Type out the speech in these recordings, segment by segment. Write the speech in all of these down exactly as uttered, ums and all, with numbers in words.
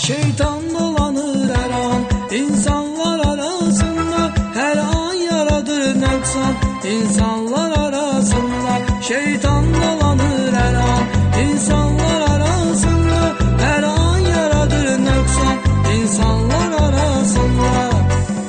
Şeytan dolanır her an insanlar arasında, her an yaradır noksan insanlar arasında. Şeytan dolanır her an insanlar arasında, her an yaradır noksan insanlar arasında.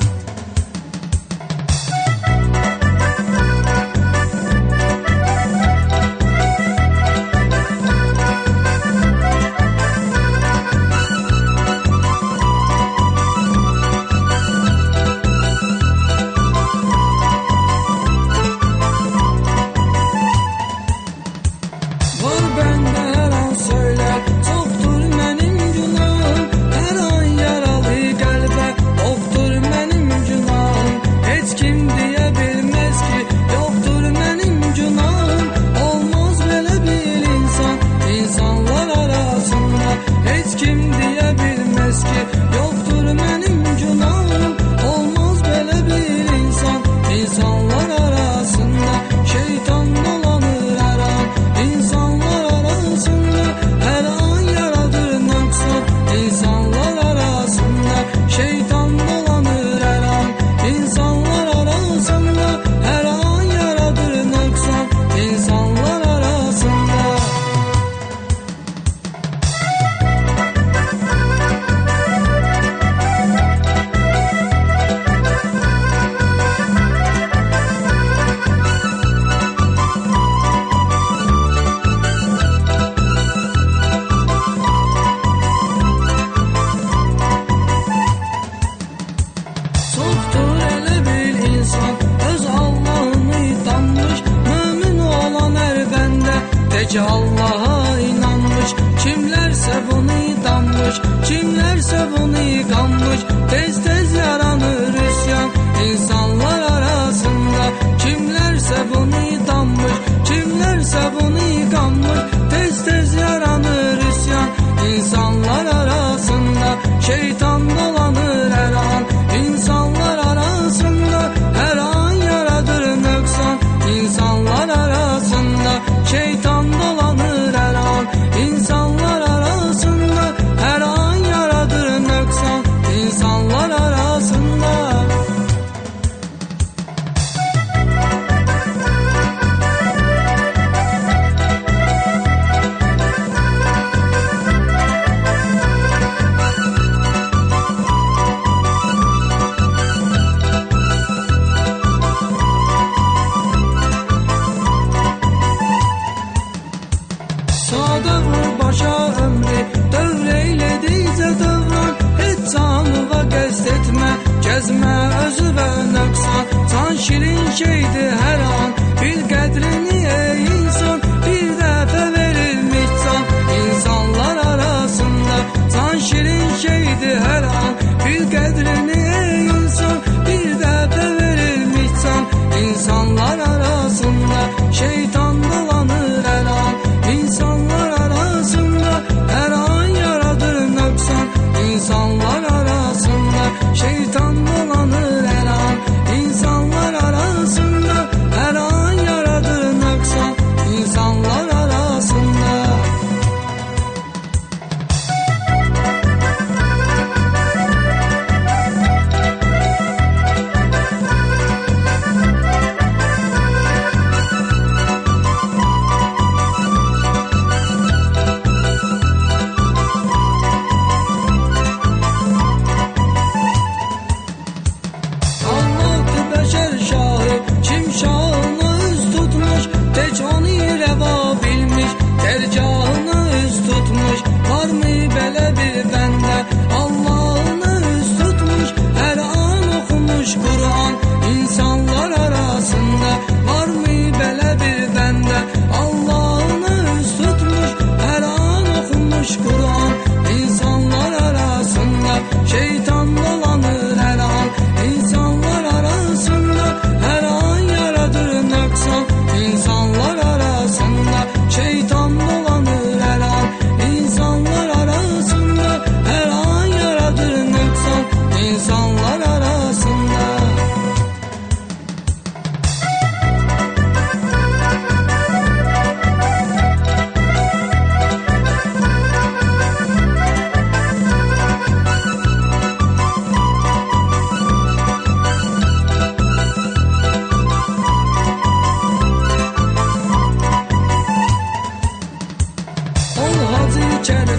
Ki Allah'a inanmış, kimlerse bunu inanmış, kimlerse bunu yıkanmış. Tez tez yaranır isyan insanlar arasında, kimlerse bunu inanmış, kimlerse bunu yıkanmış. Tez tez yaranır isyan insanlar arasında. Şeytan dolanır her an insanlar arasında, her an yaradır noksan insanlar arasında. Şeytan dolanır her an insanlar arasında, her an yaradır noksan insanlar arasında. Sağda vur başa ömrü dövreyledice dövran, hiç canıva qəst etmə, gəzmə özü və nöqsan. Can şirin şeydir hər an, bil qədrini ey insan, bir dəfə verilmiş can insanlar arasında. Can şirin şeydir hər an, bil qədrini ey insan, bir dəfə verilmiş can insanlar arasında. Şeytan dolanır hər an insanlar arasında, her an yaradır noksan insanlar arasında. Şeytan dolanır her an insanlar arasında, her an yaradır noksan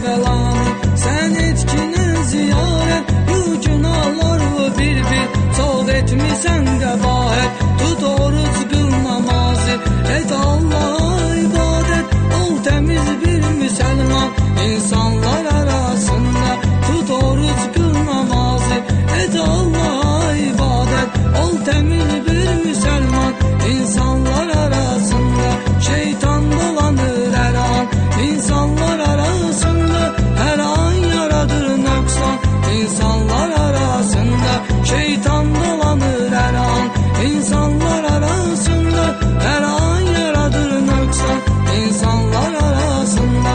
Kərbəlanı, sən etkinə ziyarət, bu günahlarımı bir-bir çox etmisən qəbahət. Tut oruc, qıl namazı, et Allah'a ibadət, ol təmiz bir müsəlman insanlar arasında. Tut oruc, qıl namazı, et Allah'a ibadət, ol təmiz bir müsəlman insanlar arasında. Şeytan dolanır hər an insanlar arasında, hər an yaradır nöqsan insanlar arasında. Şeytan dolanır hər an insanlar arasında, hər an yaradır nöqsan insanlar arasında.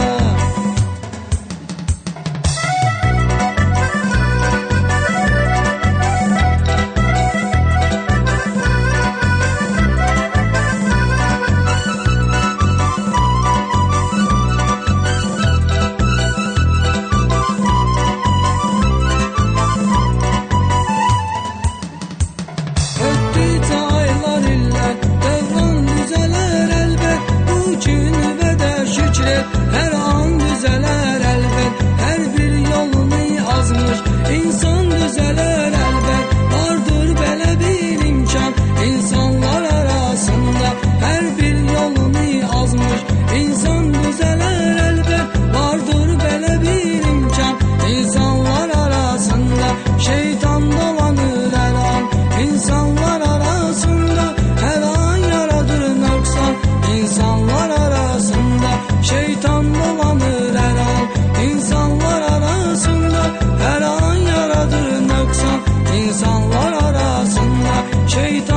Hər an düzələr əlbət, hər bir yolunu azmış insan düzələr əlbət. Vardır belə bir imkan insanlar arasında, hər bir yolunu azmış insan düzələr əlbət. Vardır belə bir imkan insanlar arasında. Şeytan dolanır hər an insanlar arasında, hər an yaradır nöqsan insanlar arasında. Şeytan dolanır hər an insanlar arasında, hər an yaradır nöqsan insanlar arasında. Şeytan